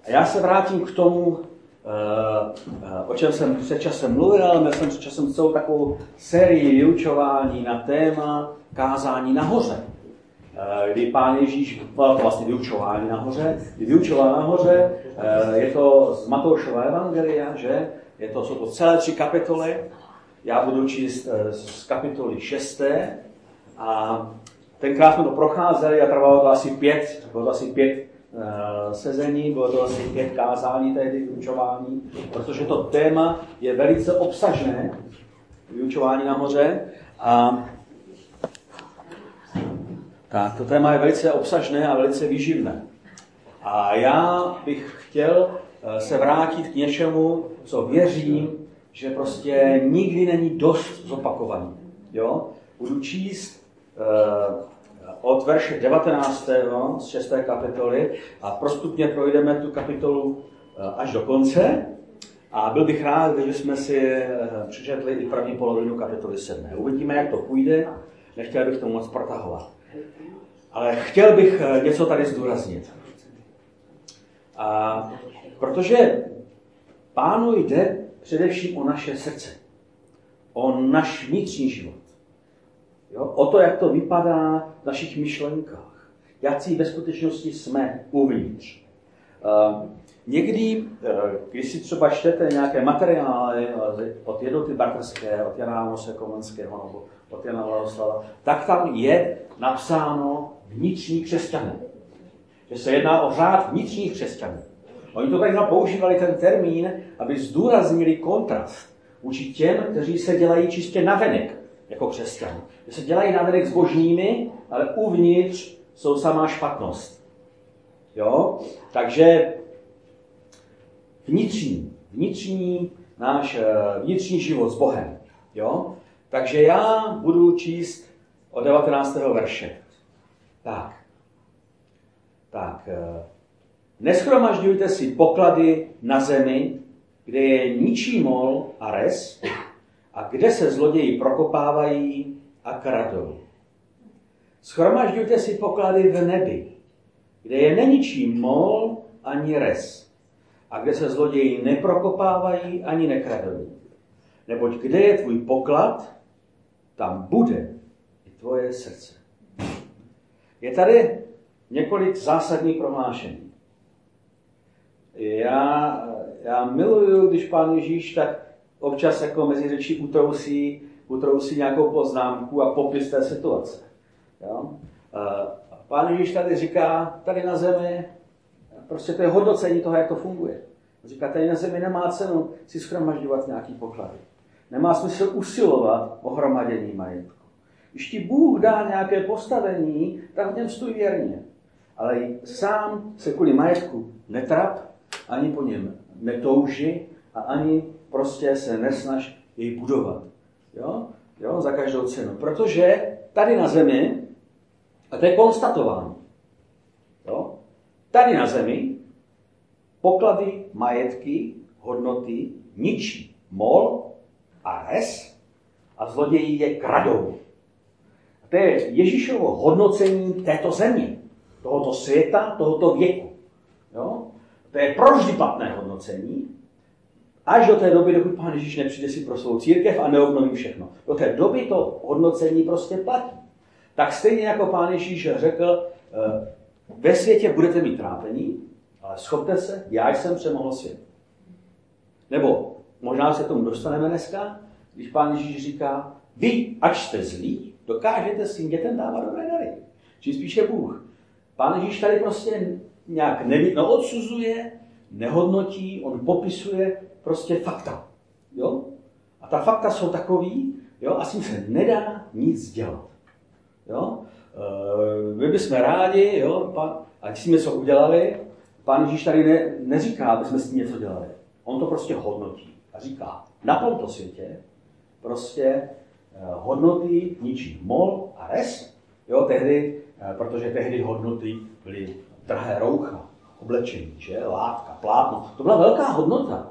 A já se vrátím k tomu, o čem jsem před časem mluvil. Měl jsem před časem celou takovou sérii vyučování na téma kázání nahoře. Kdy Pán Ježíš, vlastně vyučování nahoře, kdy vyučoval nahoře, je to z Matoušova evangelia, že? Jsou to celé 3 kapitoly. Já budu číst z kapitoly 6. A tenkrát jsme to procházeli a trvalo to asi 5 sezení, bylo to asi 5 kázání tehdy vyučování, protože to téma je velice obsažné, vyučování nahoře. A tak, to téma je velice obsažné a velice výživné. A já bych chtěl se vrátit k něčemu, co věřím, že prostě nikdy není dost zopakovaný. Jo? Budu číst od verše 19. z 6. kapitoly a postupně projdeme tu kapitolu až do konce. A byl bych rád, když jsme si přečetli i první polovinu kapitoly 7. Uvidíme, jak to půjde, nechtěl bych to moc protahovat. Ale chtěl bych něco tady zdůraznit. Protože Pánu jde především o naše srdce. O náš vnitřní život. Jo? O to, jak to vypadá v našich myšlenkách. Jaký ve skutečnosti jsme uvnitř. Někdy, když si třeba čtete nějaké materiály od Jednoty Bratrské, od Jana Amose Komenského nebo od Jana Vladoslava, tak tam je napsáno vnitřní křesťané. Že se jedná o řád vnitřních křesťanů. Oni to tady používali ten termín, aby zdůraznili kontrast vůči těm, kteří se dělají čistě navenek jako křesťané. Že se dělají navenek zbožními, ale uvnitř jsou samá špatnost. Jo? Takže náš vnitřní život s Bohem. Jo? Takže já budu číst od 19. verše. Tak. Neschromažďujte si poklady na zemi, kde je ničí mol a res, a kde se zloději prokopávají a kradou. Schromažďujte si poklady v nebi, kde je neničí mol ani res, a kde se zloději neprokopávají ani nekradou. Neboť kde je tvůj poklad, tam bude i tvoje srdce. Je tady několik zásadních prohlášení. Já miluju, když Pán Ježíš tak občas jako mezi řečí utrousí nějakou poznámku a popis té situace. Jo? Pán Ježíš tady říká, tady na zemi, prostě to je hodnocení toho, jak to funguje. Říká, tady na zemi nemá cenu si shromažďovat nějaký poklady. Nemá smysl usilovat o hromadění majetku. Když ti Bůh dá nějaké postavení, tak v něm stůj věrně. Ale sám se kvůli majetku netrap, ani po něm netouži a ani prostě se nesnaž jej budovat. Jo, za každou cenu. Protože tady na zemi, a to je konstatování, jo, tady na zemi poklady, majetky, hodnoty ničí mol a res a zloději je kradou. A to je Ježíšovo hodnocení této země, tohoto světa, tohoto věku. Jo? To je provždy platné hodnocení, až do té doby, dokud Pán Ježíš nepřijde si pro svou církev a neobnoví všechno. Do té doby to hodnocení prostě platí. Tak stejně jako Pán Ježíš řekl, ve světě budete mít trápení, ale schopte se, já jsem přemohl svět. Nebo možná se tomu dostaneme dneska, když Pán Ježíš říká, vy, ač jste zlí, dokážete svým dětem dávat dobré dary. Čím spíše Bůh. Pán Ježíš tady prostě nějak odsuzuje, nehodnotí, on popisuje prostě fakta. Jo? A ta fakta jsou takový, jo, a s tím se nedá nic dělat. Jo? My bychom rádi, jo, a když jsme něco udělali, Pán Ježíš tady neříká, aby jsme s tím něco dělali. On to prostě hodnotí a říká, na tomto světě prostě hodnoty ničí mol a res, jo, protože tehdy hodnoty byly drahé roucha, oblečení, že? Látka, plátno. To byla velká hodnota.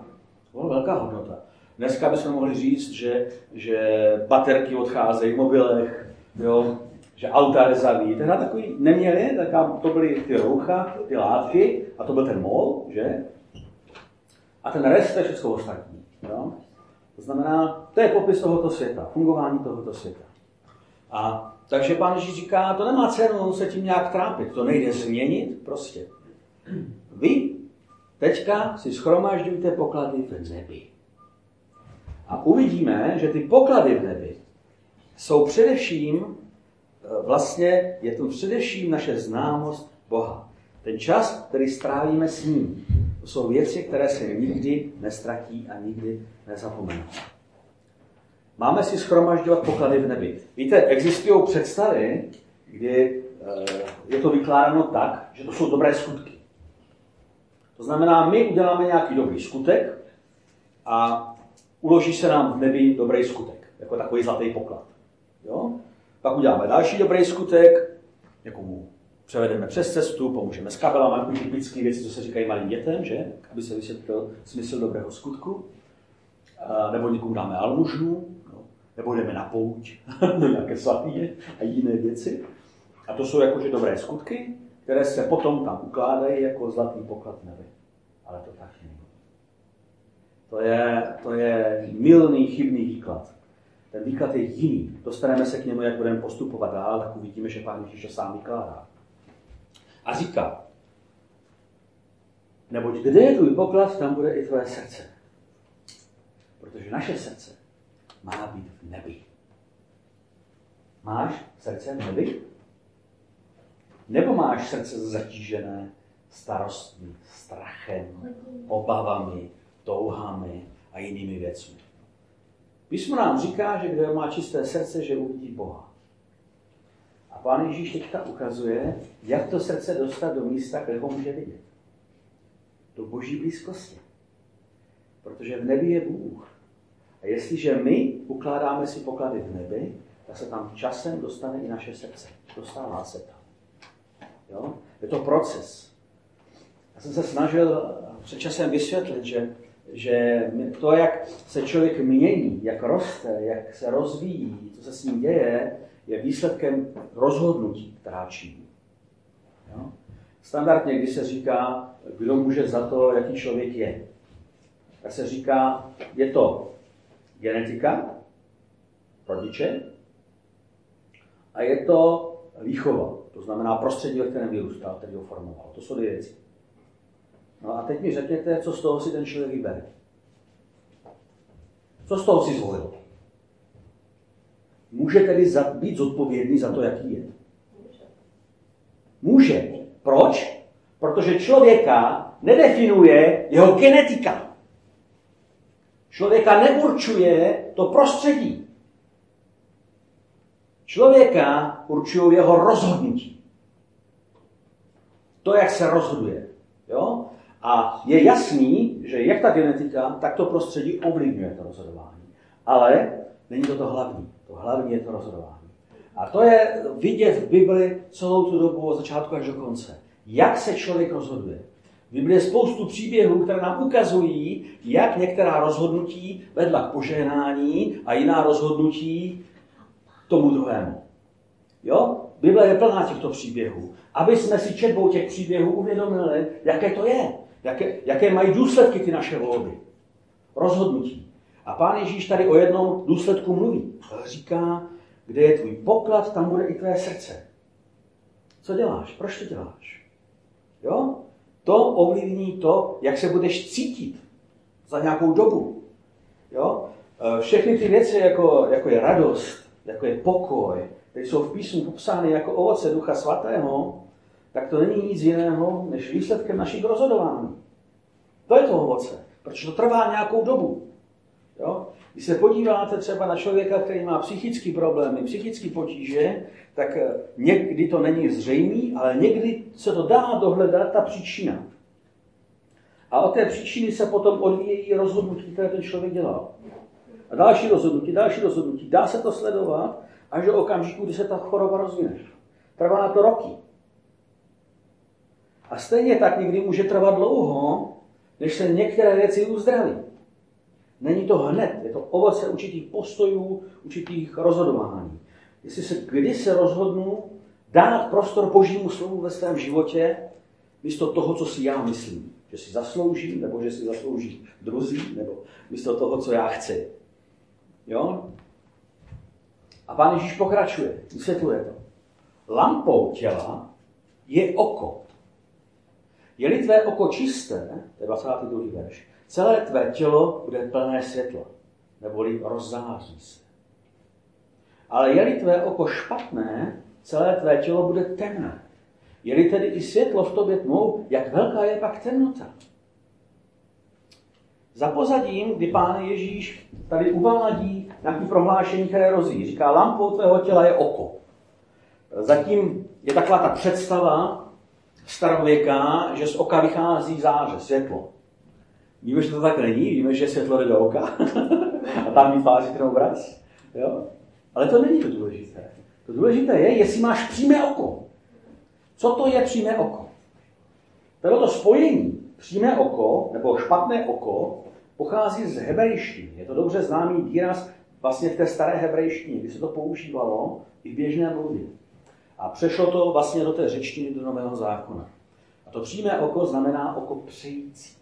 Dneska bychom mohli říct, že baterky odcházejí v mobilech, jo? že auta rezaví. Tehdy takový neměli, to byly ty roucha, ty látky, a to byl ten mol, že? A ten rest je všechno ostatní. Jo? To znamená, to je popis tohoto světa, fungování tohoto světa. A takže Pán Ježíš říká, to nemá cenu se tím nějak trápit, to nejde změnit prostě. Vy teďka si shromažďujte poklady v nebi. A uvidíme, že ty poklady v nebi jsou především, vlastně je to především naše známost Boha. Ten čas, který strávíme s ním. To jsou věci, které se nikdy nestratí a nikdy nezapomenou. Máme si shromažďovat poklady v nebi. Víte, existují představy, kdy je to vykládáno tak, že to jsou dobré skutky. To znamená, my uděláme nějaký dobrý skutek a uloží se nám v nebi dobrý skutek, jako takový zlatý poklad. Jo? Pak uděláme další dobrý skutek, někomu převedeme přes cestu, pomůžeme s kabelama, jako typické věci, co se říkají malým dětem, že? Aby se vysvětlil smysl dobrého skutku. Nebo někomu dáme almužnu, nebo jdeme na pouť, do nějaké svatyně a jiné věci. A to jsou jakože dobré skutky, které se potom tam ukládají jako zlatý poklad v nebi. Ale to tak není. To je mylný, chybný výklad. Ten výklad je jiný. Dostaneme se k němu, jak budeme postupovat dál, tak uvidíme, že Pán Ježíš to sám vykládá. A říká, neboť kde je tvůj poklad, tam bude i tvoje srdce. Protože naše srdce má být v nebi. Máš srdce v nebi? Nebo máš srdce zatížené starostmi, strachem, obavami, touhami a jinými věcmi? Písmo nám říká, že kdo má čisté srdce, že uvidí Boha. A Pán Ježíš teďka ukazuje, jak to srdce dostat do místa, kde ho může vidět. Do Boží blízkosti. Protože v nebi je Bůh. A jestliže my ukládáme si poklady v nebi, tak se tam časem dostane i naše srdce. Dostává se tam. Jo? Je to proces. Já jsem se snažil před časem vysvětlit, že to, jak se člověk mění, jak roste, jak se rozvíjí, co se s ním děje, je výsledkem rozhodnutí, která činí. Jo? Standardně, když se říká, kdo může za to, jaký člověk je, tak se říká, je to genetika, rodiče, a je to výchova, to znamená prostředí, ve kterém vyrůstal, který ho formoval. To jsou dvě věci. No a teď mi řekněte, co z toho si ten člověk vybere. Co z toho si zvolil? Může tedy být zodpovědný za to, jaký je? Může. Proč? Protože člověka nedefinuje jeho genetika. Člověka neurčuje to prostředí. Člověka určují jeho rozhodnutí. To, jak se rozhoduje. Jo? A je jasný, že jak ta genetika, tak to prostředí ovlivňuje to rozhodování. Ale není to hlavní. To hlavní je to rozhodování. A to je vidět v Bibli celou tu dobu od začátku až do konce. Jak se člověk rozhoduje. V Bibli je spoustu příběhů, které nám ukazují, jak některá rozhodnutí vedla k požehnání a jiná rozhodnutí tomu druhému. Jo? Bible je plná těchto příběhů. Aby jsme si četbou těch příběhů uvědomili, jaké to je. Jaké mají důsledky ty naše volby. Rozhodnutí. A Pán Ježíš tady o jednom důsledku mluví. Říká, kde je tvůj poklad, tam bude i tvé srdce. Co děláš? Proč to děláš? Jo? To ovlivní to, jak se budeš cítit za nějakou dobu. Jo? Všechny ty věci, jako je radost, jako je pokoj, které jsou v písmu popsány jako ovoce Ducha Svatého, tak to není nic jiného, než výsledkem našich rozhodování. To je to ovoce, protože to trvá nějakou dobu. Jo? Když se podíváte třeba na člověka, který má psychické problémy, psychické potíže, tak někdy to není zřejmý, ale někdy se to dá dohledat, ta příčina. A od té příčiny se potom odvíjejí rozhodnutí, které ten člověk dělal. A další rozhodnutí. Dá se to sledovat až do okamžiku, kdy se ta choroba rozvine. Trvá to roky. A stejně tak někdy může trvat dlouho, než se některé věci uzdraví. Není to hned, je to ovoce určitých postojů, určitých rozhodování. Kdy se rozhodnu dát prostor Božímu slovu ve svém životě, místo toho, co si já myslím. Že si zasloužím, nebo že si zaslouží druzí, nebo místo toho, co já chci. Jo? A Pán Ježíš pokračuje, vysvětluje to. Lampou těla je oko. Je-li tvé oko čisté, to je 22. verš, celé tvé tělo bude plné světla, neboli rozzáří se. Ale je-li tvé oko špatné, celé tvé tělo bude temné. Je-li tedy i světlo v tobě tmou, jak velká je pak temnota. Za pozadím, kdy Pán Ježíš tady uvádí nějaké prohlášení, které rozvíjí. Říká, lampou tvého těla je oko. Zatím je taková ta představa starověká, že z oka vychází záře, světlo. Víme, že to tak není, víme, že světlo jde do oka a tam vytváří ten obraz. Jo? Ale to není to důležité. To důležité je, jestli máš přímé oko. Co to je přímé oko? Toto spojení přímé oko nebo špatné oko pochází z hebrejštiny. Je to dobře známý výraz vlastně v té staré hebrejštině, kdy se to používalo i v běžné mluvě. A přešlo to vlastně do té řečtiny do Nového zákona. A to přímé oko znamená oko přející.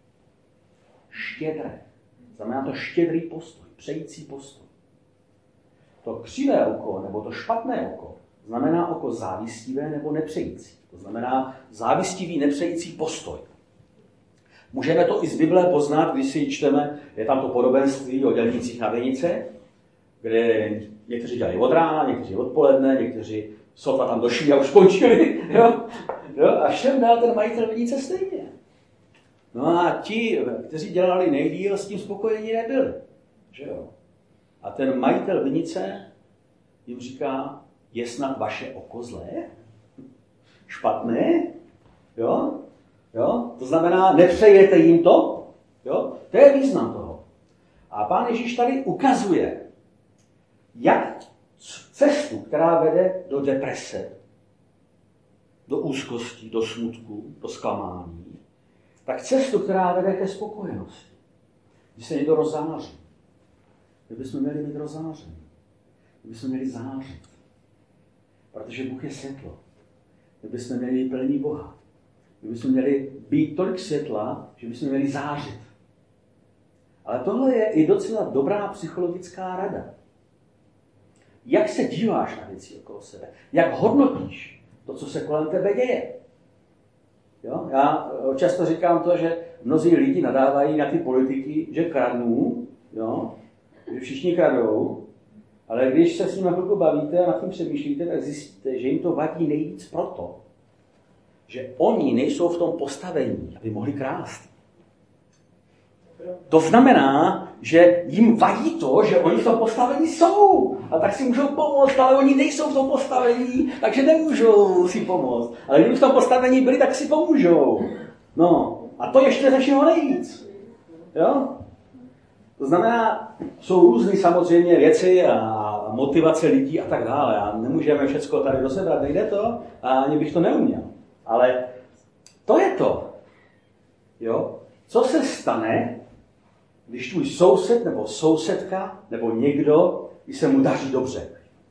Štědré. Znamená to štědrý postoj, přející postoj. To křivé oko nebo to špatné oko znamená oko závistivé nebo nepřející. To znamená závistivý, nepřející postoj. Můžeme to i z Bible poznat, když si čteme, je tam to podobenství o dělnících na vinice, kde někteří dělají od rána, někteří odpoledne, někteří sotva tam došli a už skončili. Jo? A všem dal ten majitel vinice stejně. No a ti, kteří dělali nejdýl, s tím spokojení nebyli. Že jo? A ten majitel vinice jim říká, je snad vaše oko zlé? Špatné? Jo? Jo? To znamená, nepřejete jim to? Jo? To je význam toho. A Pán Ježíš tady ukazuje, jak cestu, která vede do deprese, do úzkosti, do smutku, do zklamání, tak cestu, která vede ke spokojenosti. Když se někdo rozzáří. Kdybychom měli být rozzáření. Kdybychom měli zářit. Protože Bůh je světlo. Kdybychom měli být plní Boha. Kdybychom měli být tolik světla, že bychom měli zářit. Ale tohle je i docela dobrá psychologická rada. Jak se díváš na věci okolo sebe? Jak hodnotíš to, co se kolem tebe děje? Jo? Já často říkám to, že mnozí lidi nadávají na ty politiky, že kradnou, jo? Že všichni kradou, ale když se s nimi chvilku bavíte a nad tím přemýšlíte, tak zjistíte, že jim to vadí nejvíc proto, že oni nejsou v tom postavení, aby mohli krást. To znamená, že jim vadí to, že oni v tom postavení jsou. A tak si můžou pomoct, ale oni nejsou v tom postavení, takže nemůžou si pomoct. Ale kdyby v tom postavení byli, tak si pomůžou. No, a to ještě ze všeho nejvíc. Jo? To znamená, jsou různý samozřejmě věci a motivace lidí a tak dále. A nemůžeme všecko tady rozebrat, nejde to a ani bych to neuměl. Ale to je to. Jo? Co se stane, když tvůj soused nebo sousedka nebo někdo, když se mu daří dobře?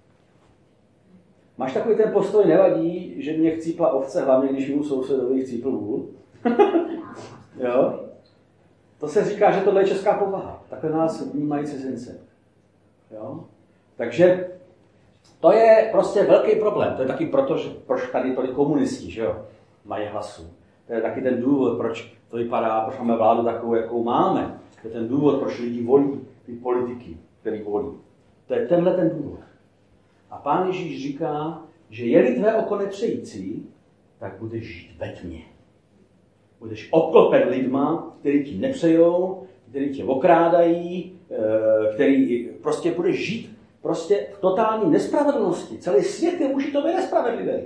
Máš takový ten postoj, nevadí, že mě chcípla ovce, hlavně když mu sousedovi chcípl vůl? Jo? To se říká, že tohle je česká povaha. Takhle nás vnímají cizinci. Jo? Takže to je prostě velký problém. To je taky proto, že proč tady tolik komunisti, že jo, mají hlasu. To je taky ten důvod, proč to vypadá, proč máme vládu takovou, jakou máme. To je ten důvod, proč lidi volí ty politiky, který volí. To je tenhle ten důvod. A Pán Ježíš říká, že je-li tvé oko nepřející, tak budeš žít ve tmě. Budeš obklopen lidma, kteří ti nepřejou, kteří tě okrádají, který prostě budeš žít prostě v totální nespravedlnosti. Celý svět je vůči tobě nespravedlivý.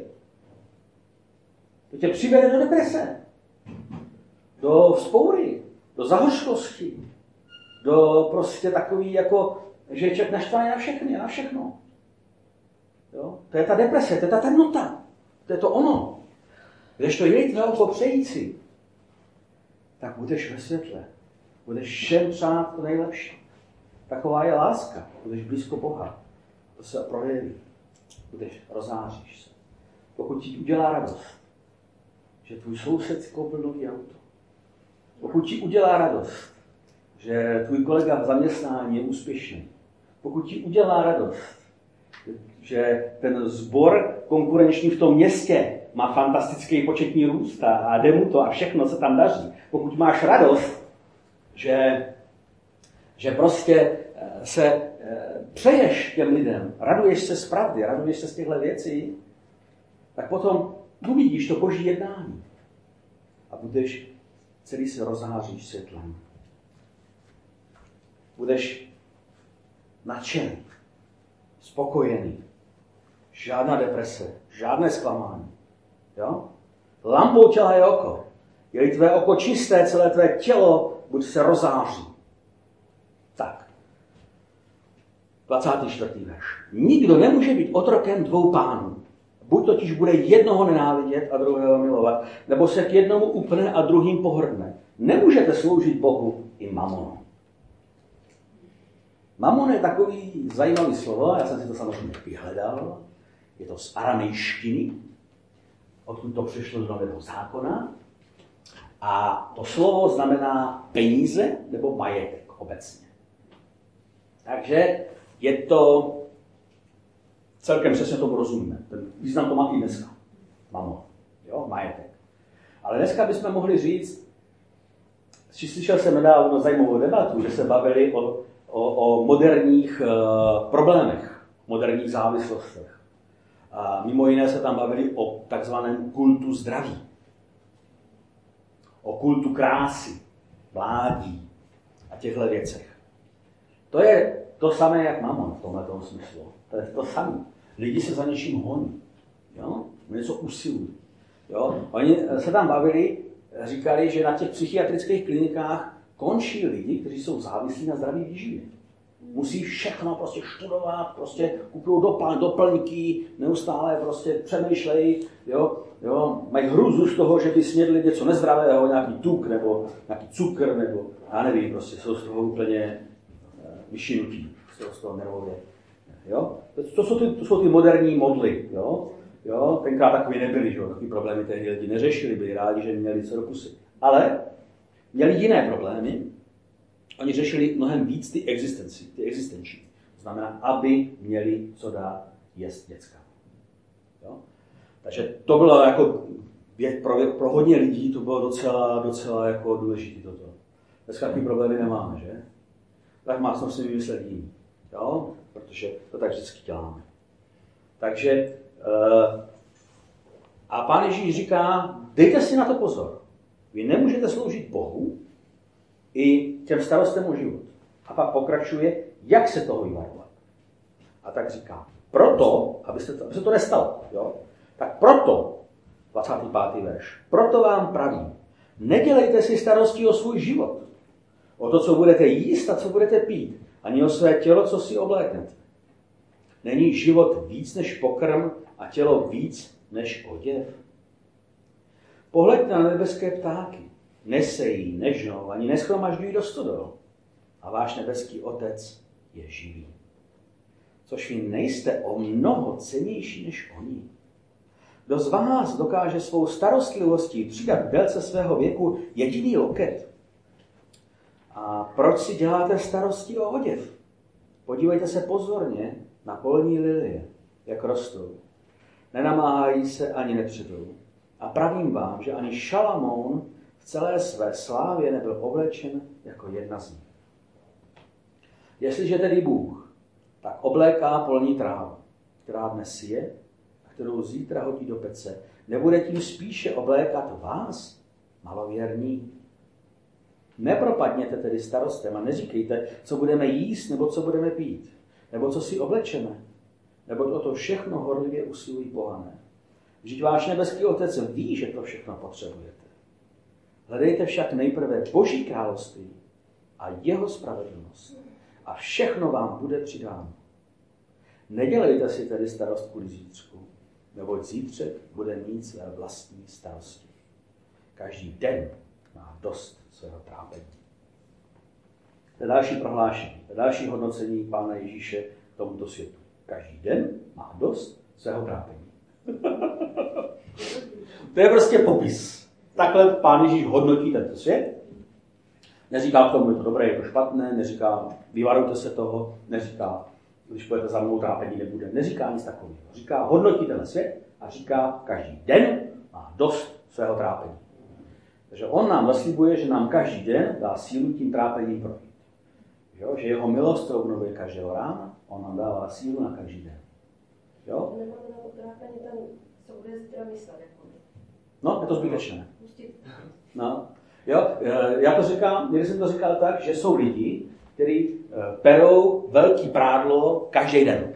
To tě přivede do deprese, do vzpoury, do zahořkosti, do prostě takový, jako, že je člověk naštvaný na všechny a na všechno. Jo? To je ta deprese, to je ta temnota, to je to ono. Když to je tvé oko přející, tak budeš ve světle. Budeš všem přát to nejlepší. Taková je láska. Budeš blízko Boha. To se projeví. rozáříš se. Pokud ti udělá radost, že tvůj soused si koupil nový auto. Pokud ti udělá radost, že tvůj kolega v zaměstnání je úspěšný. Pokud ti udělá radost, že ten sbor konkurenční v tom městě má fantastický početní růst a jde mu to a všechno se tam daří. Pokud máš radost, že prostě se přeješ těm lidem, raduješ se z pravdy, raduješ se z těchto věcí, tak potom uvidíš to boží jednání a budeš celý se rozháříš světlem. Budeš nadšený, spokojený, žádná deprese, žádné zklamání. Jo? Lampou těla je oko. Je-li tvé oko čisté, celé tvé tělo buď se rozáří. Tak. 24. verš. Nikdo nemůže být otrokem dvou pánů. Buď totiž bude jednoho nenávidět a druhého milovat, nebo se k jednomu upne a druhým pohrdne. Nemůžete sloužit Bohu i mamonu. Mamon je takový zajímavý slovo, já jsem si to samozřejmě vyhledal. Je to z aramejštiny, odkud to přišlo z Nového zákona. A to slovo znamená peníze nebo majetek obecně. Takže je to celkem přesně tomu rozumíme. Ten význam to má i dneska. Mamon, jo, majetek. Ale dneska bychom mohli říct, slyšel jsem nedávno zajímavou debatu, že se bavili o moderních problémech, moderních závislostech. A mimo jiné se tam bavili o takzvaném kultu zdraví, o kultu krásy, mládí a těchto věcech. To je to samé jak mamon v tomto smyslu. To je to samé. Lidi se za něčím honí. Jo? Něco usilují. Jo? Oni se tam bavili, říkali, že na těch psychiatrických klinikách končí lidi, kteří jsou závislí na zdraví výživě. Musí všechno prostě študovat, prostě kupují doplňky, neustále prostě přemýšlejí, jo, mají hruzu z toho, že by snědli něco nezdravého, nějaký tuk nebo nějaký cukr, nebo já nevím, prostě jsou z toho úplně vyšinutí, z toho nervově. Jo? To jsou ty moderní modly, jo? Tenkrát takový nebyli, že jo? Takový problémy tehdy lidi neřešili, byli rádi, že měli co dokusit. Ale měli jiné problémy. Oni řešili mnohem víc ty existenční. To znamená, aby měli co dát jíst děcka. Jo? Takže to bylo jako pro hodně lidí to bylo docela jako důležité toto. Dneska takový problémy nemáme, že? Tak má si vymyslet jiný. Jo? Protože to tak vždycky děláme. Takže a Pán Ježíš říká, dejte si na to pozor. Vy nemůžete sloužit Bohu i těm starostem o život. A pak pokračuje, jak se toho vyvarovat. A tak říká, proto, aby se to nestalo, jo? Tak proto, 25. verš, proto vám pravím, nedělejte si starosti o svůj život, o to, co budete jíst a co budete pít, ani o své tělo, co si obléknete. Není život víc než pokrm a tělo víc než oděv? Pohleďte na nebeské ptáky. Nesejí, nežnou, ani neschromažďují do stodol. A váš nebeský Otec je živý. Což vy nejste o mnoho cennější než oni. Kdo z vás dokáže svou starostlivostí přidat k délce svého věku jediný loket? A proč si děláte starosti o oděv? Podívejte se pozorně na polní lilie, jak rostou. Nenamáhají se ani nepředou. A pravím vám, že ani Šalamoun v celé své slávě nebyl oblečen jako jedna z nich. Jestliže tedy Bůh tak obléká polní trávu, která dnes je a kterou zítra hodí do pece, nebude tím spíše oblékat vás, malověrní? Nepropadněte tedy starostem a neříkejte, co budeme jíst, nebo co budeme pít, nebo co si oblečeme, nebo o to všechno horlivě usilují pohané. Vždyť váš nebeský Otec ví, že to všechno potřebujete. Hledejte však nejprve Boží království a jeho spravedlnost a všechno vám bude přidáno. Nedělejte si tedy starost kvůli zítřku, neboť zítřek bude mít své vlastní starosti. Každý den má dost svého trápení. To je další prohlášení, to je další hodnocení Pána Ježíše k tomuto světu. Každý den má dost svého trápení. To je prostě popis. Takhle Pán Ježíš hodnotí tento svět. Neříká k tomu, je to dobré, je to špatné, neříká, vyvarujte se toho, neříká, když půjdete za mnou, trápení nebude. Neříká nic takového. Říká, hodnotí ten svět a říká, každý den má dost svého trápení. Takže on nám zaslibuje, že nám každý den dá sílu tím trápením projít. Jo? Že jeho milost se obnovuje každého rána, on nám dává sílu na každý den. Jo? Nemáme na trápení, tam se bude zítra myslet. No, je to zbytečné. No. Jo? Já to říkám, někdy jsem to říkal tak, že jsou lidi, kteří perou velký prádlo každý den.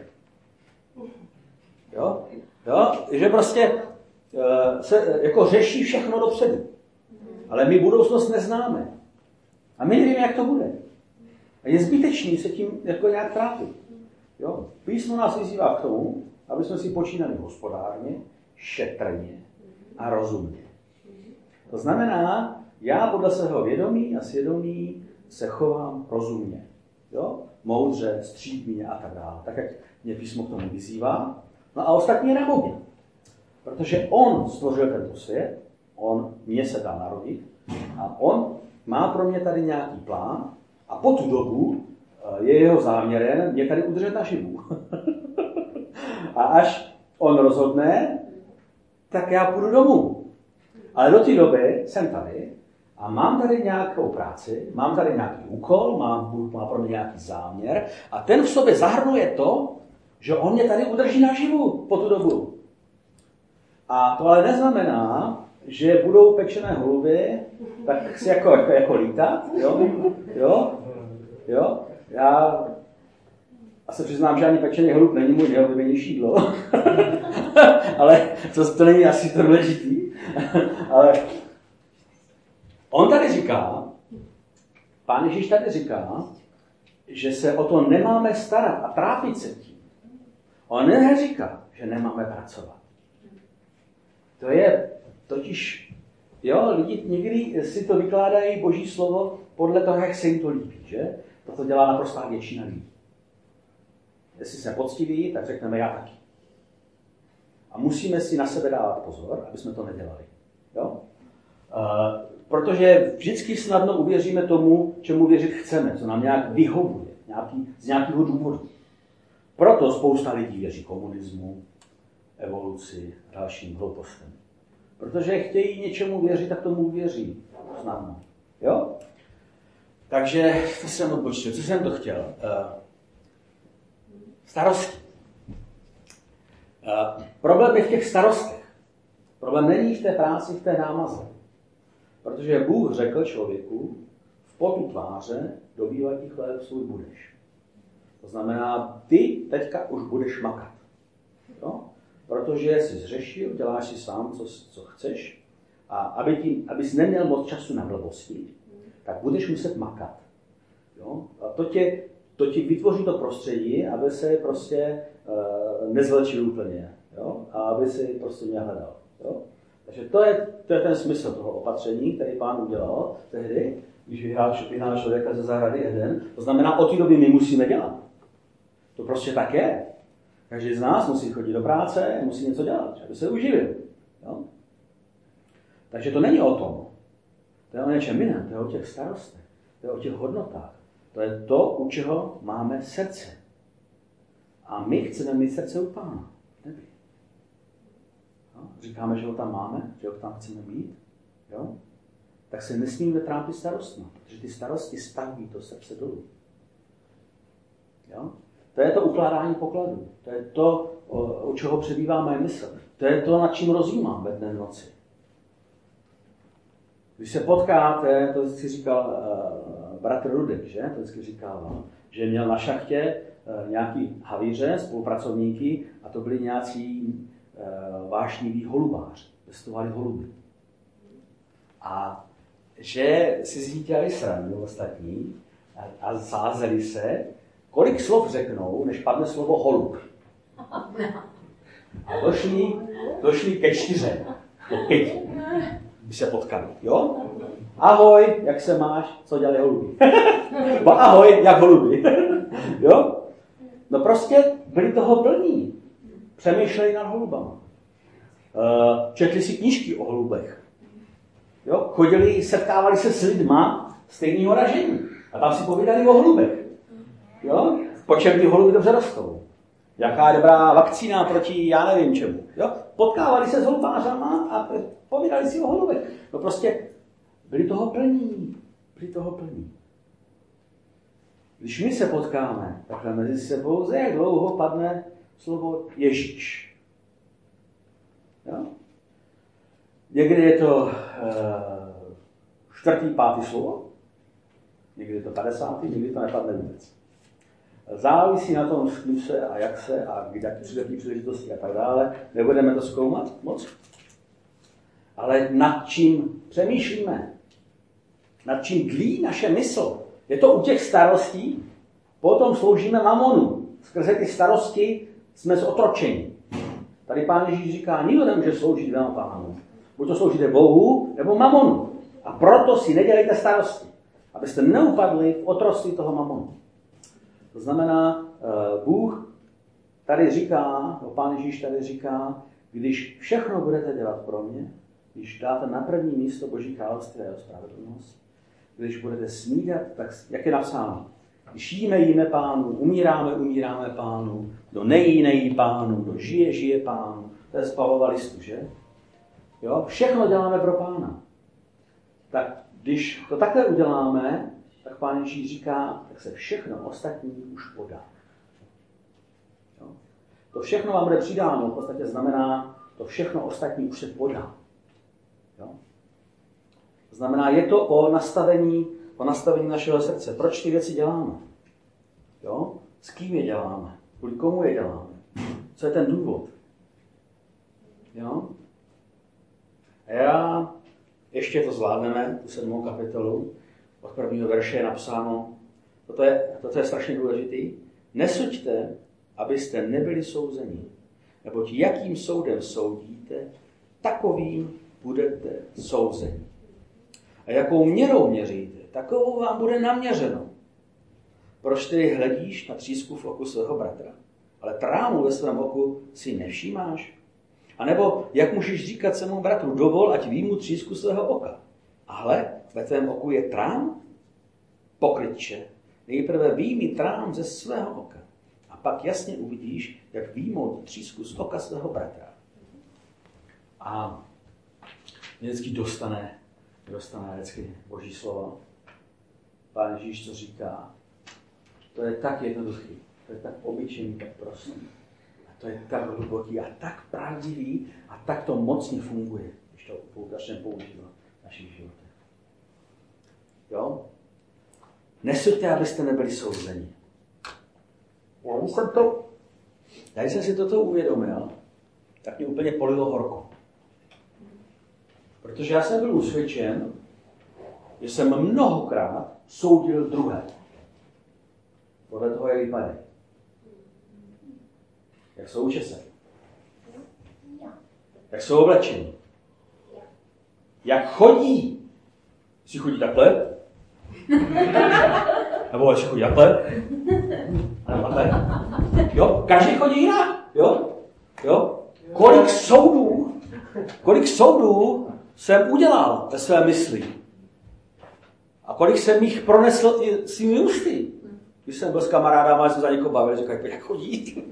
Jo? Jo? Že prostě se jako řeší všechno dopředu. Ale my budoucnost neznáme. A my nevíme, jak to bude. A je zbytečný se tím jako nějak trápit. Jo? Písmo nás vyzývá k tomu, aby jsme si počínali hospodárně, šetrně a rozumně. To znamená, já podle svého vědomí a svědomí se chovám rozumně. Jo? Moudře, střídmě a tak dále. Tak, jak mě písmo k tomu vyzývá. No a ostatní je na Bohu. Protože on stvořil tento svět, mě se dá narodit a on má pro mě tady nějaký plán a po tu dobu je jeho záměrem mě tady udržet naživu. A až on rozhodne, tak já půjdu domů. Ale do té doby jsem tady a mám tady nějakou práci, mám tady nějaký úkol, má pro mě nějaký záměr a ten v sobě zahrnuje to, že on mě tady udrží naživu po tu dobu. A to ale neznamená, že budou pečené holuby, tak si jako lítat, jo. Já se přiznám, že ani pečený holub není můj nejoblíbenější jídlo, ale to není asi to důležitý. Ale on tady říká, Pán Ježíš tady říká, že se o to nemáme starat a trápit se tím. On neříká, že nemáme pracovat. To je totiž, lidi někdy si to vykládají Boží slovo podle toho, jak se jim to líbí, že? Toto dělá naprostá většina lidí. Jestli jsme poctiví, tak řekneme já taky. A musíme si na sebe dávat pozor, aby jsme to nedělali. Jo? Protože vždycky snadno uvěříme tomu, čemu věřit chceme, co nám nějak vyhovuje, z nějakého důvodu. Proto spousta lidí věří komunismu, evoluci a dalším hloupostem. Protože chtějí něčemu věřit, tak tomu věří. Snadno. Jo? Takže to jsem odbočil. Co jsem to chtěl? Starosti. Problém je v těch starostech. Problém není v té práci, v té námaze. Protože Bůh řekl člověku, v potu tváře dobývat ti chléb svůj budeš. To znamená, ty teďka už budeš makat. Jo? Protože jsi zřešil, děláš si sám, co chceš, a abys neměl moc času na blbosti, tak budeš muset makat. Jo? A to ti vytvoří to prostředí, aby se prostě nezvlčil úplně. Jo? A aby si prostě mě hledal. Jo? Takže to je ten smysl toho opatření, který Pán udělal tehdy, když vyhnal člověka ze zahrady Eden. To znamená, od té doby my musíme dělat. To prostě tak je. Každý z nás musí chodit do práce, musí něco dělat, aby se uživil. Jo? Takže to není o tom. To je o něčem jiném, to je o těch starostech, to je o těch hodnotách. To je to, u čeho máme srdce. A my chceme mít srdce u Pána. Neví. Říkáme, že ho tam máme, že ho tam chceme mít. Jo? Tak se nesmíme trápit starostmi, protože ty starosti staví to srdce dolů. Jo? To je to ukládání pokladů. To je to, u čeho přebýváme mysl. To je to, nad čím rozjímám ve dne noci. Když se potkáte, to vždycky říkal bratr Rudek, že? To vždycky říkal, že měl na šachtě nějaký havíře, spolupracovníky, a to byli nějací vášniví holubáři. Pestovali holuby. A že si z ní dělali srandu ostatní a sázeli se, kolik slov řeknou, než padne slovo holub. A došli ke 4, ke 5, by se potkali. Jo? Ahoj, jak se máš? Co dělají holuby? Ahoj, jak holuby. Jo? No prostě byli toho plní. přemýšleli nad holubama. Četli si knížky o holubech. Jo? Chodili, setkávali se s lidma stejného ražení. A tam si povídali o holubech. Jo? Po čem ty holuby dobře rostou. Jaká je dobrá vakcína proti já nevím čemu. Jo? Potkávali se s holubářama a povídali si o holubech. No prostě byli toho plní. Když my se potkáme takhle mezi sebou, za jak dlouho padne slovo Ježíš. Jo? Někdy je to 4., 5. slovo, někdy je to 50., někdy to nepadne vůbec. Závisí na tom, s kým se a jak se a jaký příležitosti a tak dále. Nebudeme to zkoumat moc. Ale nad čím přemýšlíme, nad čím dlí naše mysl. Je to u těch starostí, potom sloužíme mamonu. Skrze ty starosti jsme zotročeni. Tady Pán Ježíš říká, nikdo nemůže sloužit dvěma pánům. Buď to sloužíte Bohu, nebo mamonu. A proto si nedělejte starosti, abyste neupadli v otroctví toho mamonu. To znamená, Bůh tady říká, Pán Ježíš tady říká, když všechno budete dělat pro mě, když dáte na první místo Boží království a jeho spravedlnost, když budete snídat, tak jak je napsáno, když jíme Pánu, umíráme Pánu, kdo nejí Pánu, kdo žije Pánu. To je z Pavlova listu, že? Jo? Všechno děláme pro Pána. Tak když to takhle uděláme, tak Pán Ježíš říká, tak se všechno ostatní už podá. Jo? To všechno vám bude přidáno, v podstatě znamená, to všechno ostatní už se podá. Jo? To znamená, je to o nastavení našeho srdce. Proč ty věci děláme? Jo? S kým je děláme? Kvůli komu je děláme? Co je ten důvod? Jo? A já, ještě to zvládneme, tu 7. kapitolu, od 1. verše je napsáno, toto je strašně důležitý, nesuďte, abyste nebyli souzeni, neboť jakým soudem soudíte, takovým budete souzeni. A jakou měrou měříte, takovou vám bude naměřeno. Proč tedy hledíš na třísku v oku svého bratra, ale trámu ve svém oku si nevšímáš? A nebo jak můžeš říkat svému bratru, dovol, ať výjmu třísku svého oka. Ale ve tvém oku je trám? Pokrytče, nejprve výjmi trám ze svého oka. A pak jasně uvidíš, jak výjmout třísku z oka svého bratra. A vždycky dostane vždycky Boží slovo. Pán Ježíš to říká. To je tak jednoduchý, to je tak obyčejný, tak prostý. A to je tak hluboký a tak pravdivý a tak to mocně funguje, když to začneme používat v našich životech. Jo? Nesuďte, abyste nebyli souzeni. Když jsem si toto uvědomil, tak mě úplně polilo horko. Protože já jsem byl usvědčen, že jsem mnohokrát soudil druhé. Podle toho, jak vypadají. Jak jsou učeseni. Jak jsou oblečení. Jak chodí. Jestli chodí takhle. Nebo jestli chodí takhle. Nebo takhle. Jo, každý chodí jinak. Jo. Kolik soudů jsem udělal ve své mysli. A kolik jsem jich pronesl i svými ústy. Když jsem byl s kamarádama, jsem za někoho bavil, říkal, jak chodí.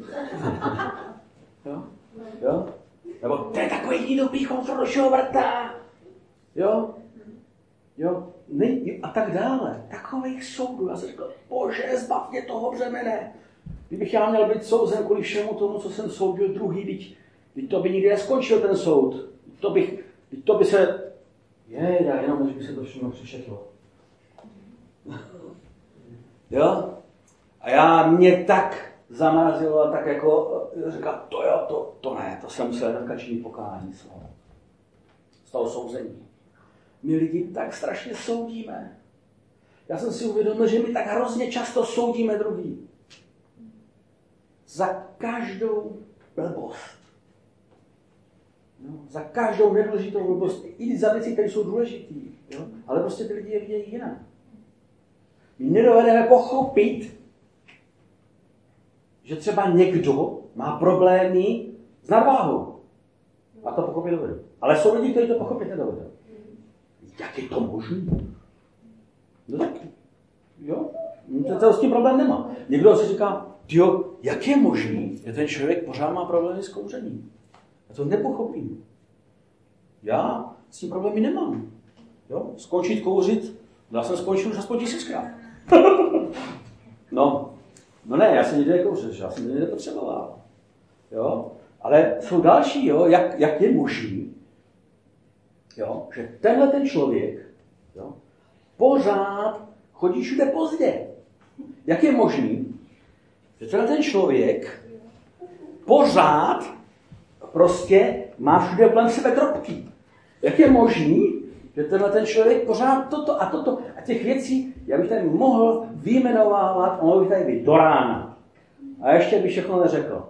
Jo? Nebo to je takový dobrý komfort našeho vrta. Jo? A tak dále. Takových soudů. Já jsem říkal, Bože, zbav mě toho břemene. Kdybych já měl být souzen kvůli všemu tomu, co jsem soudil druhý, teď to by nikdy neskončil ten soud. To by se... jenom než by se to všechno přišetlo. Jo? A mě tak zamrazilo a tak jako říkal, to ne, to jsem musel hnedka činit pokání z toho souzení. My lidi tak strašně soudíme. Já jsem si uvědomil, že my tak hrozně často soudíme druhý. Za každou blbost. No, za každou nedůležitou blbost. I za věci, které jsou důležitý. Jo? Ale prostě ty lidi je vidějí jinak. My nedovedeme pochopit, že třeba někdo má problémy nadváhou. A to pochopit dovedou. Ale jsou lidi, kteří to pochopit nedovedou. Jak je to možné? No tak, jo, to s tím problém nemá. Někdo si říká, jo, jak je možný, že ten člověk pořád má problémy s kouřením? Já to nepochopím. Já s tím problémy nemám. Jo? Skončit kouřit, já jsem skončil už aspoň 1000krát. No ne, já jsem nikdy nekouřil, já jsem nikdy nepotřeboval. Jo? Ale jsou další, jo? Jak je možný, jo? Že tenhle ten člověk, jo? Pořád chodí všude pozdě. Jak je možný, že tenhle ten člověk pořád prostě má všude kolem sebe drobky. Jak je možný, že tenhle ten člověk pořád toto a těch věcí, já bych tady mohl vyjmenovávat, mohl bych tady být do rána. A ještě bych všechno neřekl.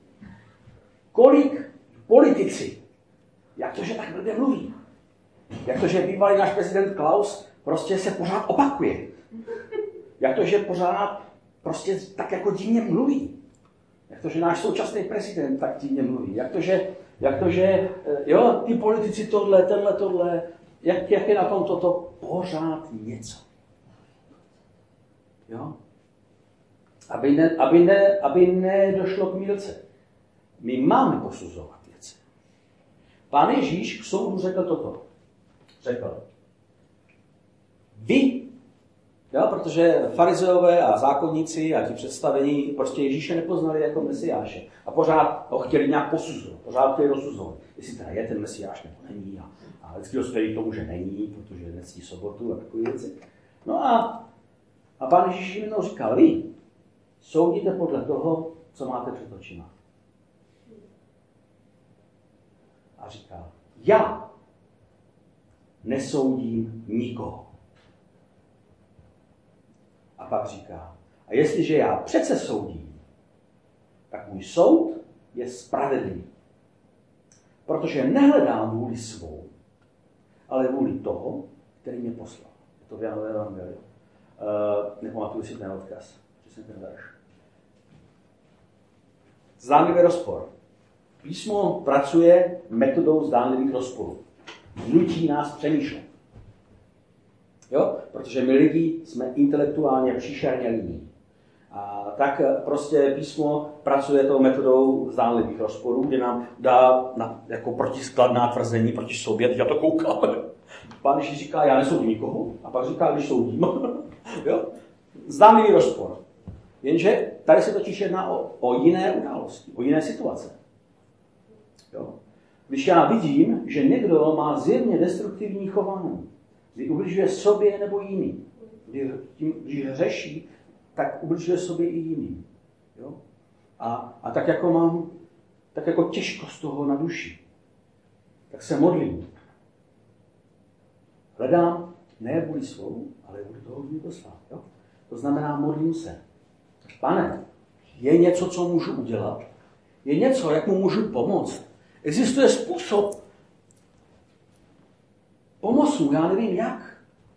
Kolik politici, jak to, že tak blbě mluví, jak to, že bývalý náš prezident Klaus prostě se pořád opakuje. Jak to, že pořád prostě tak jako divně mluví. Jak to, že náš současný prezident tak divně mluví. Jak to, že jo, ty politici tohle, jak je na tom toto pořád něco. Jo? Aby nedošlo k mýlce. My máme posuzovat věci. Pán Ježíš k soudu řekl toto. Řekl. Vy, jo, protože farizeové a zákonníci a ti představení prostě Ježíše nepoznali jako mesiáše. A pořád ho chtěli nějak posuzovat, pořád chtěli rozsuzovat. Jestli teda je ten mesiáš nebo není. A vždycky dospěli k tomu, že není, protože nectí sobotu a takové věci. No a pán Ježíš jim říkal, vy soudíte podle toho, co máte před očima. A říkal, já nesoudím nikoho. A pak říká, a jestliže já přece soudím, tak můj soud je spravedlivý. Protože nehledám vůli svou, ale vůli toho, který mě poslal. Je to v Janové evangeliu. Nepamatuju si ten odkaz, že jsem ten verš. Zdánlivý rozpor. Písmo pracuje metodou zdánlivých rozporů. Nutí nás přemýšlet. Jo? Protože my lidi jsme intelektuálně příšerně líní. A tak prostě písmo pracuje tou metodou zdánlivých rozporů, kde nám dá jako protiskladná tvrzení proti sobě. Teď já to koukám. Pán Ježíš říká, já nesoudím nikoho. A pak říká, když soudím. Jo? Zdánlivý rozpor. Jenže tady se totiž jedná o jiné události, o jiné situace. Jo? Když já vidím, že někdo má zjevně destruktivní chování, kdy ubližuje sobě nebo jiným, když hřeší, tak ubližuje sobě i jiným. Jo? A tak jako mám tak jako těžkost toho na duši, tak se modlím. Hledám ne vůli svou, ale vůli toho, kdo mě poslal. Jo? To znamená, modlím se. Pane, je něco, co můžu udělat? Je něco, jak mu můžu pomoct? Existuje způsob pomoct mu, já nevím jak.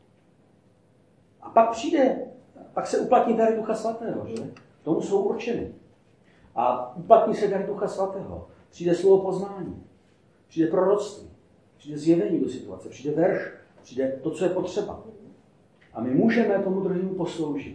A pak se uplatní dary Ducha Svatého, že? Tomu jsou určeny. A uplatní se dary Ducha Svatého. Přijde slovo poznání, přijde proroctví, přijde zjevení do situace, přijde verš, přijde to, co je potřeba. A my můžeme tomu druhému posloužit.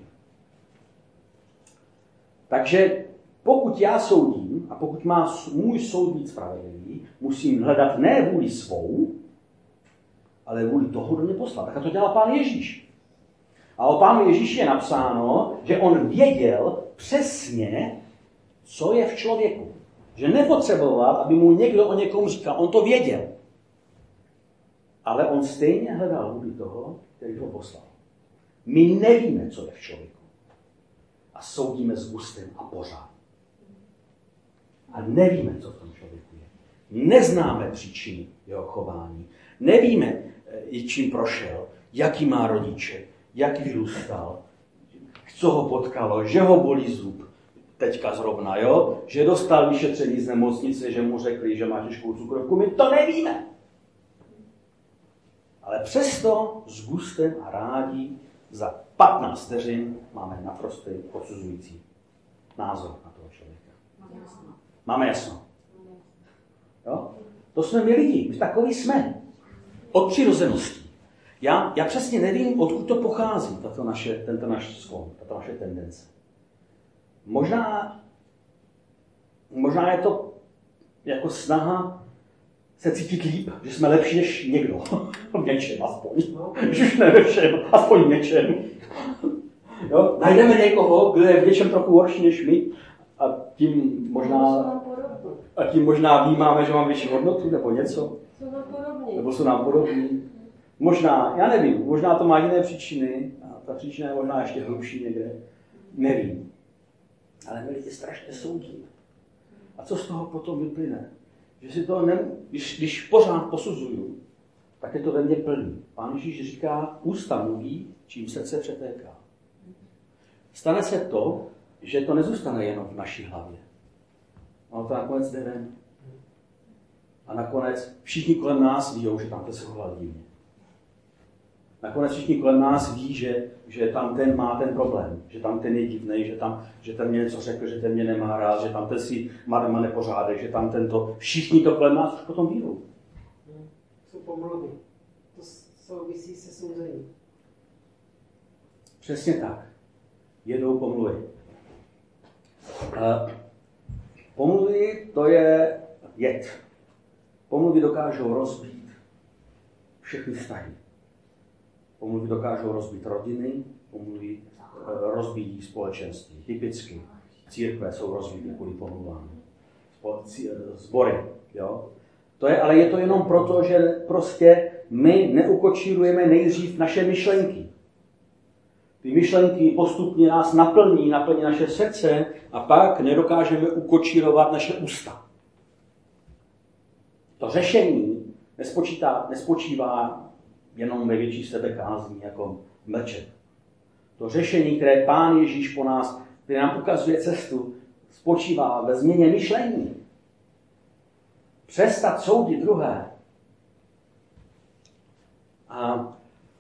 Takže pokud já soudím a pokud má můj soud být spravedlivý, musím hledat ne vůli svou, ale vůli toho, kdo mě poslal. Tak to dělá Pán Ježíš. A o Pánu Ježíši je napsáno, že on věděl přesně, co je v člověku. Že nepotřeboval, aby mu někdo o někom říkal. On to věděl. Ale on stejně hledal vůli toho, který ho poslal. My nevíme, co je v člověku. A soudíme s gustem a pořád. A nevíme, co v tom člověku je. Neznáme příčiny jeho chování. Nevíme, čím prošel, jaký má rodiče, jak vyrůstal, co ho potkalo, že ho bolí zub, teďka zrovna, jo? Že dostal vyšetření z nemocnice, že mu řekli, že má těžkou cukrovku. My to nevíme. Ale přesto s gustem a rádi za 15 vteřin máme naprosto odsuzující názor na toho člověka. Máme jasno. Jo? To jsme my lidi, my takový jsme. Od přirozenosti. Já přesně nevím, odkud to pochází, tento náš sklon, tato naše tendence. Možná je to jako snaha se cítit líp, že jsme lepší než někdo. V něčem aspoň. Když už ne ve všem, aspoň v něčem. Jo? Najdeme někoho, kdo je v něčem trochu horší než my a tím možná vnímáme, že máme větší hodnotu nebo něco. Nebo jsou nám podobní. Možná, já nevím, možná to má jiné příčiny a ta příčina je možná ještě hlubší někde. Nevím. Ale my lidi strašně soudíme. A co z toho potom vyplyne? Že si to když pořád posuzuju, tak je to ve mně plný. Pán Ježíš říká, ústa mluví, čím srdce přetéká. Stane se to, že to nezůstane jenom v naší hlavě. Ono to nakonec jde ven. A nakonec všichni kolem nás ví, že tam to se hladí. Nakonec všichni kolem nás ví, že tam ten má ten problém, že tam ten je divnej, že ten mě něco řekl, že ten mě nemá rád, že tam ten si má nepořádek, že tam tento. Všichni to kolem nás už potom vídou. Jsou pomluvy. To souvisí se souzením. Přesně tak. Jedou pomluvy. Pomluvy to je jed. Pomluvy dokážou rozbít všechny vztahy. Pomluvy dokážou rozbít rodiny, pomluvy rozbíjí společenství. Typicky církve jsou rozbíjí kvůli pomluvám. Sbory. Jo? Ale je to jenom proto, že prostě my neukočírujeme nejdřív naše myšlenky. Ty myšlenky postupně nás naplní naše srdce a pak nedokážeme ukočírovat naše ústa. To řešení nespočívá jenom ve větší sebekázní, jako mlčet. To řešení, které Pán Ježíš po nás, který nám ukazuje cestu, spočívá ve změně myšlení. Přestat soudit druhé. A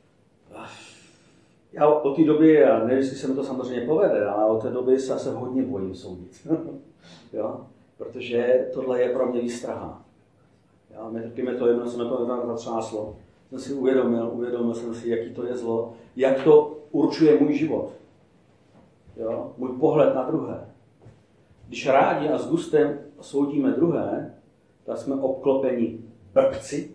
já od té doby, a nevím, jestli se mi to samozřejmě povede, ale od té doby se hodně bojím soudit. Jo? Protože tohle je pro mě výstraha. Mě to jedno, se mi to zatřáslo. Jsem si uvědomil jsem si, jaký to je zlo, jak to určuje můj život. Jo? Můj pohled na druhé. Když rádi a s gustem soudíme druhé, tak jsme obklopeni blbci,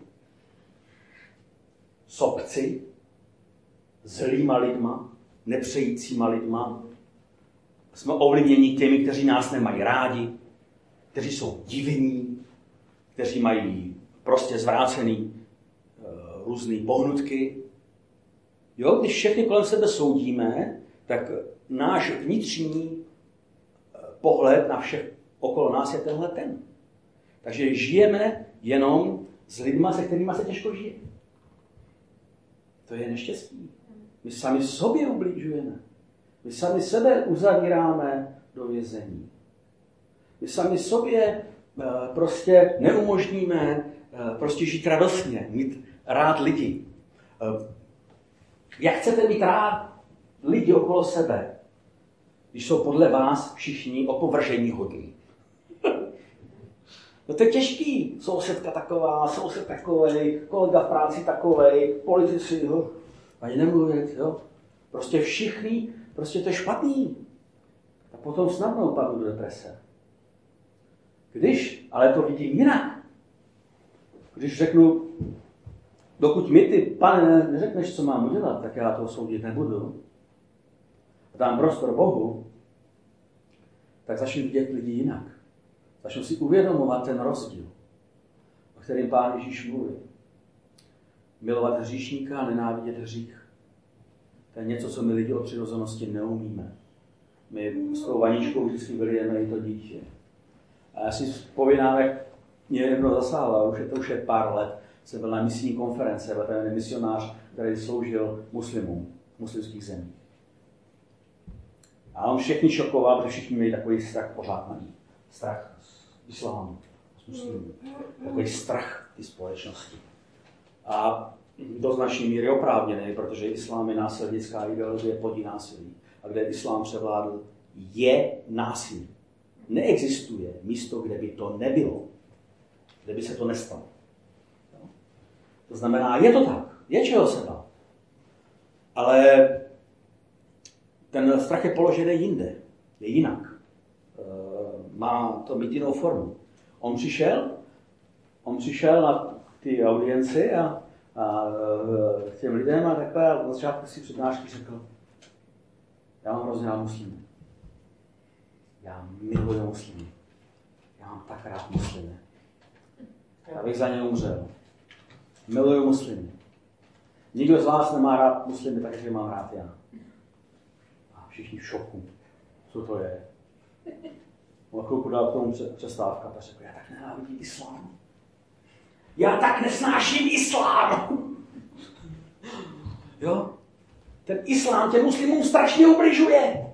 sobci, zlýma lidma, nepřejícíma lidma. Jsme ovlivněni těmi, kteří nás nemají rádi, kteří jsou divní, kteří mají prostě zvrácený různý pohnutky. Jo, když všechny kolem sebe soudíme, tak náš vnitřní pohled na všech okolo nás je tenhle ten. Takže žijeme jenom s lidma, se kterými se těžko žije. To je neštěstí. My sami sobě ubližujeme. My sami sebe uzavíráme do vězení. My sami sobě prostě neumožníme prostě žít radostně, mít rád lidi. Jak chcete mít rád lidi okolo sebe, když jsou podle vás všichni opovržení hodní? No to je těžký. Sousedka taková, soused takovej, kolega v práci takovej, politici, jo. Ani nemluvit, jo. Prostě všichni, prostě to je špatný. A potom snadno upadnu do deprese. Když, ale to vidím jinak. Když řeknu, dokud mi ty, Pane, neřekneš, co mám udělat, tak já toho soudit nebudu. Dám prostor Bohu, tak začnu vidět lidi jinak. Začnu si uvědomovat ten rozdíl, o kterém Pán Ježíš mluví. Milovat hříšníka a nenávidět hřích. To je něco, co my lidi od přirozenosti neumíme. My s tou vaničkou vždycky vylijeme i to dítě. A já si vzpomínám, jak mě jedno zasáhlo, už je pár let, jsem byl na misijní konference, byl ten misionář, který sloužil muslimům v muslimských zemích. A on všechny šokoval, protože všichni měli takový strach pořádný. Strach z islámu, z muslimů. Takový strach ty společnosti. A do značné míry oprávněný, protože islám je násilnická ideologie, plodí násilí. A kde islám převládl, je násilí. Neexistuje místo, kde by to nebylo. kde by se to nestalo. Jo? To znamená, je to tak, je čeho se bát. Ale ten strach je položený jinde, je jinak. Má to mít jinou formu. On přišel na ty audienci a k těm lidem a takhle a na začátku si přednášky řekl, já mám hrozně rád muslimy. Já miluji muslimy. Já mám tak rád muslimy. Já bych za ně umřel. Miluji muslimy. Nikdo z vás nemá rád muslimy, takže mám rád já. A všichni v šoku. Co to je? On chvilku dal k tomu přestávka a řekl, já tak nenávidím islám. Já tak nesnáším islám. Jo? Ten islám těm muslimům strašně ubližuje.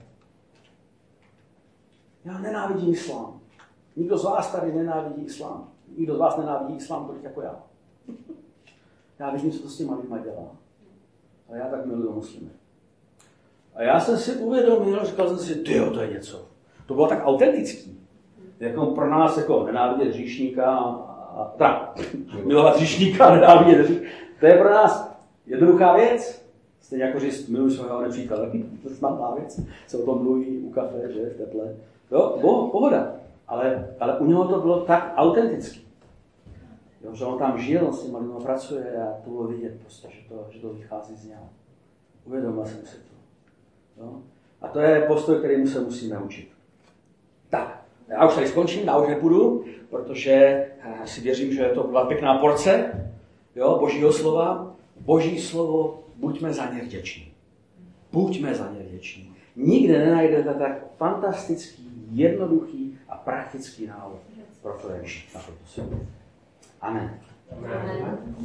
Já nenávidím islám. Nikdo z vás tady nenávidí islám. Nikdo z vás nenávidí islám tolik jako já. Já vidím, co to s těma lidma dělá. Ale já tak miluji muslimy. A já jsem si uvědomil, říkal jsem si, tyjo, to je něco. To bylo tak autentický. Jako pro nás jako nenávidět hříšníka milovat hříšníka a nenávidět hříšníka. To je pro nás jednoduchá věc. Stejně jako říct, miluji svého nepřítele. To je snadná věc. Se o tom mluví u kafe, že v teple. Jo, pohoda. Ale u něho to bylo tak autentický. Jo, že on tam žil, on s těma lidma pracuje a to bylo vidět prostě, že to vychází z něho. Uvědomil jsem si to. Jo? A to je postoj, kterému se musíme učit. Tak, já už tady skončím, já už nepůjdu, protože si věřím, že to byla pěkná porce, jo, Božího slova. Boží slovo, buďme za ně vděční. Buďme za ně vděční. Nikde nenajdete tak fantastický, jednoduchý a praktický návod pro to, jak žít na tomto světě. Amen. Amen.